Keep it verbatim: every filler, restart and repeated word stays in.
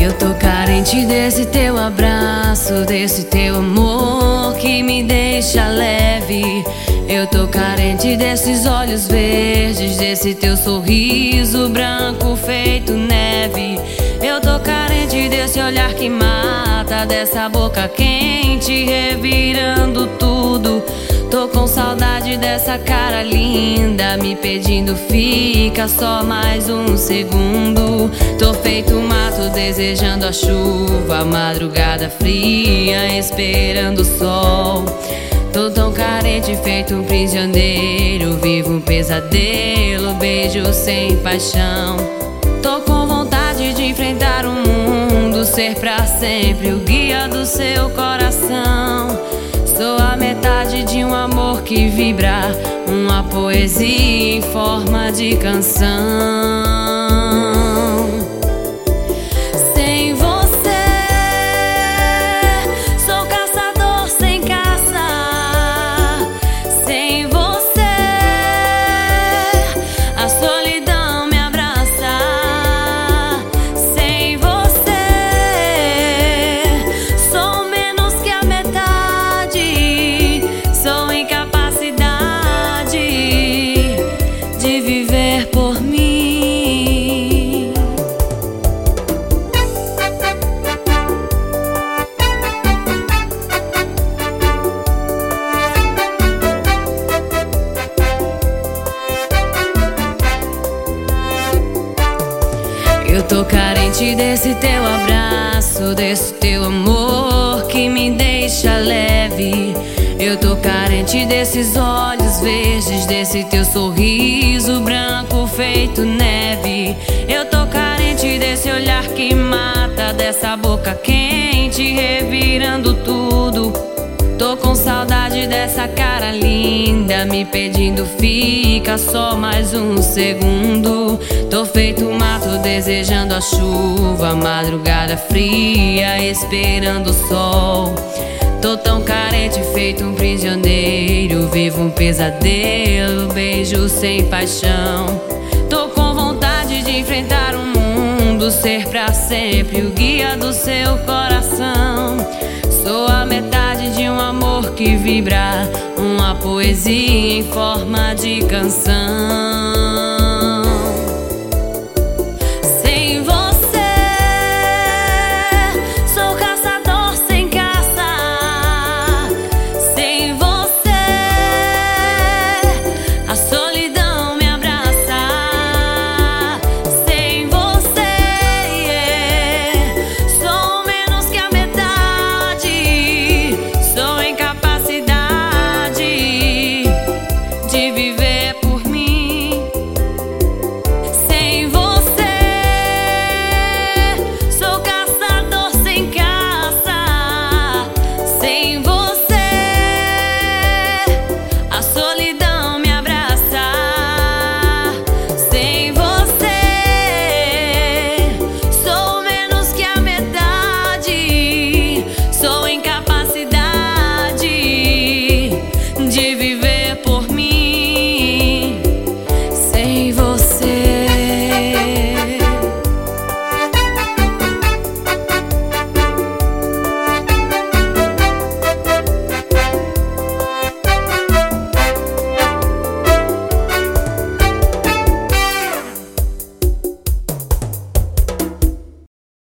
Eu tô carente desse teu abraço, desse teu amor que me deixa leve. Eu tô carente desses olhos verdes, desse teu sorriso branco feito neve. Eu tô carente desse olhar que mata, dessa boca quente revirando tudo. Tô com saudade dessa cara linda me pedindo fica só mais um segundo. Tô feito mato desejando a chuva, a madrugada fria esperando o sol. Tô tão carente feito um prisioneiro, vivo um pesadelo, beijo sem paixão. Tô com vontade de enfrentar o mundo, ser pra sempre o guia do seu coração. Sou a metade de um amor que vibra, uma poesia em forma de canção. Sem você, sou caçador sem caça. Sem você, a solidão me abraça. Sem você, sou menos que a metade. Sou incapacidade de viver por mim. Eu tô carente desse teu abraço, desse teu amor que me deixa leve. Eu tô carente desses olhos verdes, desse teu sorriso branco feito neve. Eu tô carente desse olhar que mata, dessa boca quente revirando tudo. Tô com saudade dessa cara linda me pedindo fica só mais um segundo. Tô feito mato desejando a chuva, a madrugada fria esperando o sol. Tô tão carente feito um prisioneiro, vivo um pesadelo, beijo sem paixão. Tô com vontade de enfrentar o mundo, ser pra sempre o guia do seu coração. Sou a metade de um amor que vibra, uma poesia em forma de canção.